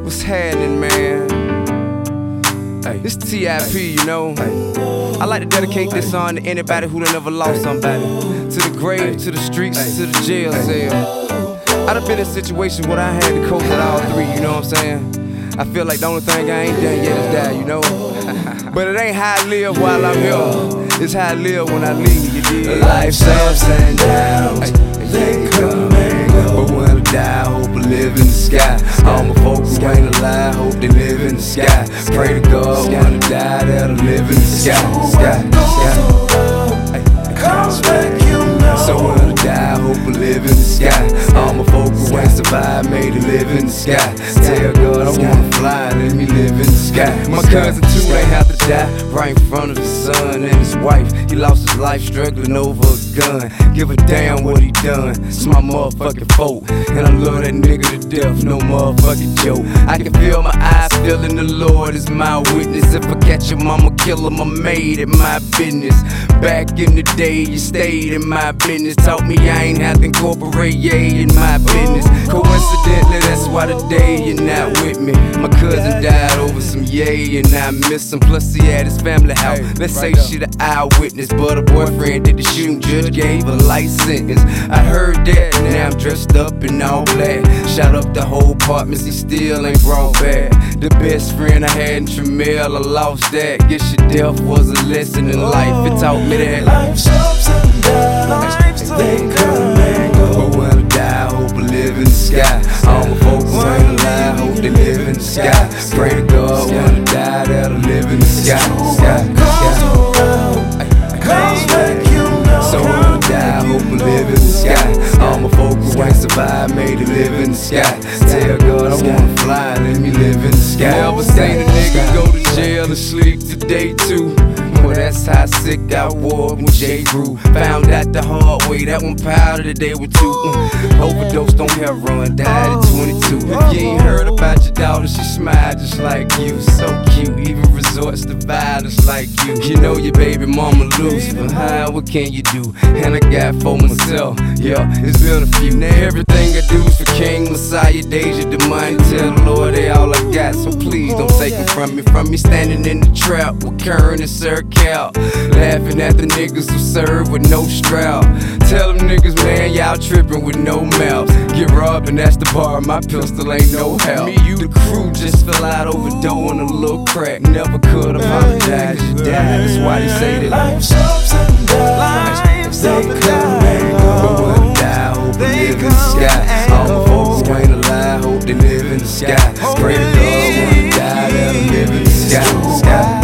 What's happening, man? Hey, this TIP, you know. I like to dedicate this song to anybody who done ever lost somebody. To the grave, to the streets, to the jail cell. I done been in a situation where I had to cope with all three, you know what I'm saying? I feel like the only thing I ain't done yet is die, you know? But it ain't how I live while I'm here. It's how I live when I leave, you dig? Life's ups and downs, they come and go. But when I die, I hope I live in the sky. All my folks who ain't alive, hope they live in the sky. Pray to God when I die, that'll live in the sky. Comes back, you know. So when I die, I hope I live in the sky. All my folks who ain't survived, made it live in the sky. Tell God I wanna fly, let me live in the sky. My cousin too ain't have to die right in front of his son and his wife. He lost his life struggling over a gun. Give a damn what he done. It's my motherfucking fault, and I love that nigga to death. No motherfucking joke. I can feel my eyes feeling the Lord is my witness. If I catch him, I'ma kill him. I made it my business. Back in the day, you stayed in my business. Taught me I ain't have to incorporate in my business. Coincidentally, that's why today you're not with me. My cousin died over some yay, and I miss him. Plus he had his family out. Let's say she the eyewitness, but a boyfriend did the shooting. Judge gave a life sentence. I heard that, now I'm dressed up in all black. Shot up the whole apartments, he still ain't brought back. The best friend I had in Tramiel, I lost that. Guess your death was a lesson in life. It taught me that life's ups and downs, they come and go. But when I die, I hope I live in the sky. All my folks who ain't alive, hope they live in the sky. Pray to God when I die, that'll live in the sky. Comes back, you know. So when I die, I hope I live in the sky. All my folks who ain't survived, made it live in the sky. Tell God I wanna fly, let me live in the sky. Never seen a nigga go to jail and sleep today too. Well, that's how sick I was when J. grew. Found out the hard way, that one powder today with two. Overdosed on heroin, died at 22. If you ain't heard about your daughter, she smiled just like you. So cute, even resorts to violence like you. You know your baby mama loose, but what can you do? And I got for myself, yeah, it's been a few. Now everything I do is for King Messiah, Deja, the money. Tell the Lord they all I got, so please don't take them from me. From me standing in the trap with Kern and Sir Cal, laughing at the niggas who serve with no strap. Tell them niggas, man, y'all tripping with no mouths. Get robbed and that's the bar, my pistol ain't no help. Me, you, the crew just fell out over dough on a little crack. Never could apologize, you died, that's why they say that life's ups and downs, they come and go. But when I die, I hope I live in the sky. All my folks who ain't alive, hope they live in the sky. Pray to God when I die, that'll live in the sky.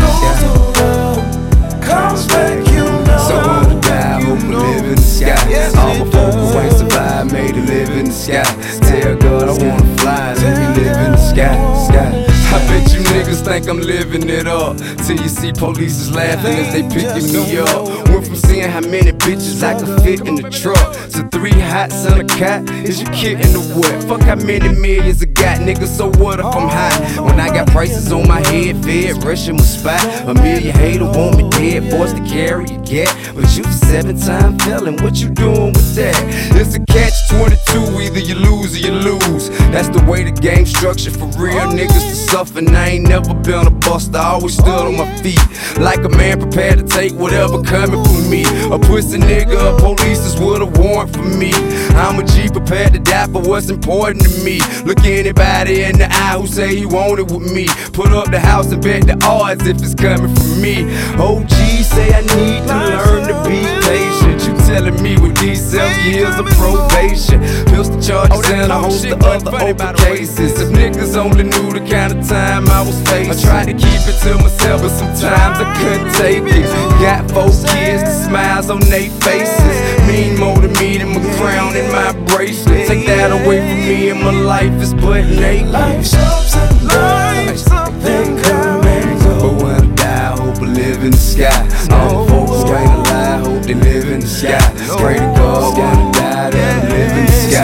Comes back, you know. So when I die, I hope I live in the sky. All my folks who ain't survived, made it live in the sky. Tell God I wanna fly, let me live in the sky. I bet you niggas think I'm living it up till you see police is laughing as they picking me up. Went from seeing how many bitches I could fit in the truck to 3 hots and a cot. Is you kidding or what? Fuck how many millions I got, nigga, so what if I'm hot? When I got prices on my head, fed, rushing my spot. A million haters want me dead, forced to carry a gat. But you a 7-time felon, what you doing with that? It's a catch-22, either you lose or you lose. That's the way the game structured for real niggas to suffer. And I ain't never been a buster, I always stood on my feet like a man prepared to take whatever coming for me. A pussy nigga, a police is with a warrant for me. I'm a G prepared to die for what's important to me. Look anybody in the eye who say he want it with me. Put up the house and bet the odds if it's coming from me. OG say I need to learn to be patient. You telling me with these 7 years of probation, pistol charges and a host of other open cases. If niggas only knew the kind of time I was facing, I tried to keep it to myself, but sometimes I couldn't take it. Got 4 kids, the smiles on their faces mean more to me than my crown and my bracelet. Take that away from me and my life is but naked. Life's ups and downs, they come and go. But when I die, I hope I live in the sky. All my folks who ain't alive, hope they live in the sky. Pray to God when I die, they'll live in the sky.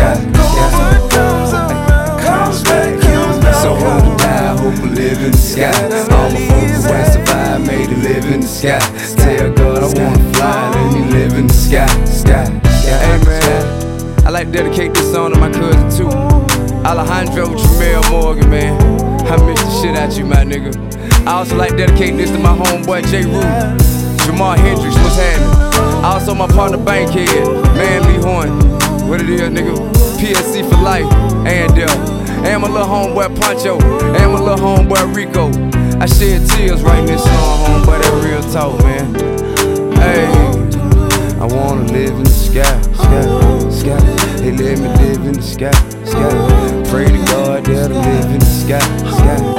Comes back, you know. So when I die, I hope I live in the sky. All my folks who ain't survived, made it live in the sky. Tell God I wanna fly, let me live in the sky. Hey man, I like to dedicate this song to my cousin too. All Alejandro Jamel Morgan, man. I miss the shit out you, my nigga. I also like dedicating this to my homeboy J. Rue, Jamar Hendrix, what's happening? Also my partner Bankhead, Man Lee Horn, what it is, nigga? PSC for life, and my little homeboy Poncho, and my little homeboy Rico. I shed tears writing this song, homeboy, that real talk, man. Hey, I wanna live in the sky, sky. Hey, let me live in the sky, sky. Pray to God that I live in the sky, sky.